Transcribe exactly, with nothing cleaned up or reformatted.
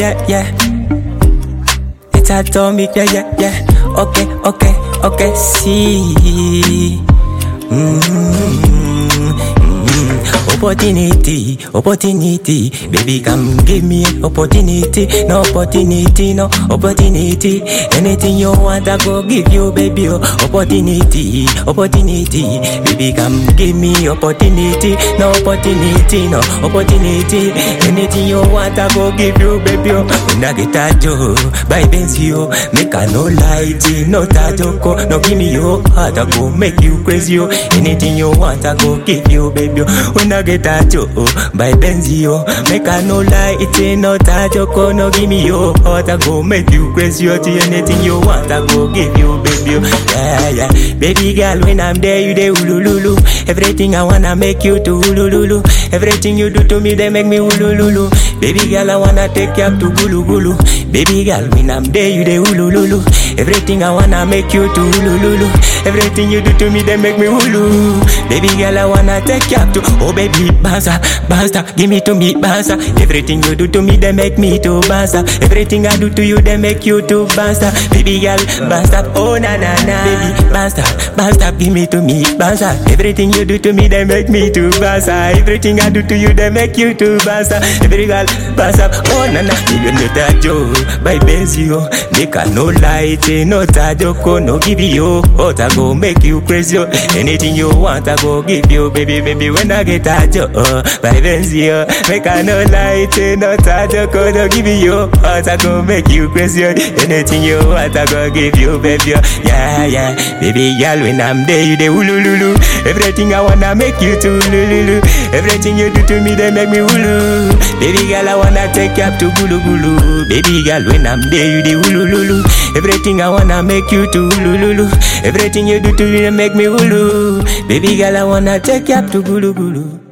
yeah, yeah. It's atomic, yeah, yeah, yeah. Okay, okay, okay, see. Mm-hmm. Opportunity, opportunity, baby come give me opportunity, no opportunity, no opportunity. Anything you want I go give you, baby. Oh, opportunity, opportunity, baby come give me opportunity, no opportunity, no opportunity. Anything you want I go give you, baby. Oh, when I get a job, buy Benzio, make a no light, no tajoko, no give me your heart I go make you crazy. Oh, anything you want I go give you, baby. When I get a job, buy Benzio, make a no lie, it ain't no tajoko, no give me your heart I go make you crazy. Oh, anything you want I go give you, baby. Yeah, yeah, baby girl, when I'm there you dey ulululu. Everything I wanna make you to ulululu. Everything you do to me they make me ulululu. Baby girl, I wanna take you up to gulu gulu. Baby girl, when I'm there you dey ulululu. Everything I wanna make you to ulululu. Everything you do to me they make me ulu. Baby girl, I wanna take you up to, oh baby, bounce, bounce, give me to me, bounce. Everything you do to me they make me to bounce. Everything I do to you they make you to bounce. Baby girl, bounce up, oh na na na. Baby, bounce up, bounce up, give me to me, bounce. Everything you do to me they make me to bounce. Everything I do to you they make you to bounce. Every girl, bounce up, oh na na. You know that Joe, by Benzio, make a no light, no tajoko, no give you. Oh, I go make you crazy. Anything you want I go give you, baby, baby. When I get a job, by Benzio, make a no light, no tajoko, no give you. Oh, I go make you crazy. Anything you want I go give you, baby. Yeah, yeah, baby girl, when I'm there you dey ulululu. Everything I wanna make you to ulululu. Everything you do to me they make me ulu. Baby girl, I wanna take you up to gulu gulu. Baby girl, when I'm there you dey ulululu. Everything I wanna make you to ulululu. Everything you do to me they make me ulu. Baby girl, I wanna take you up to gulu gulu.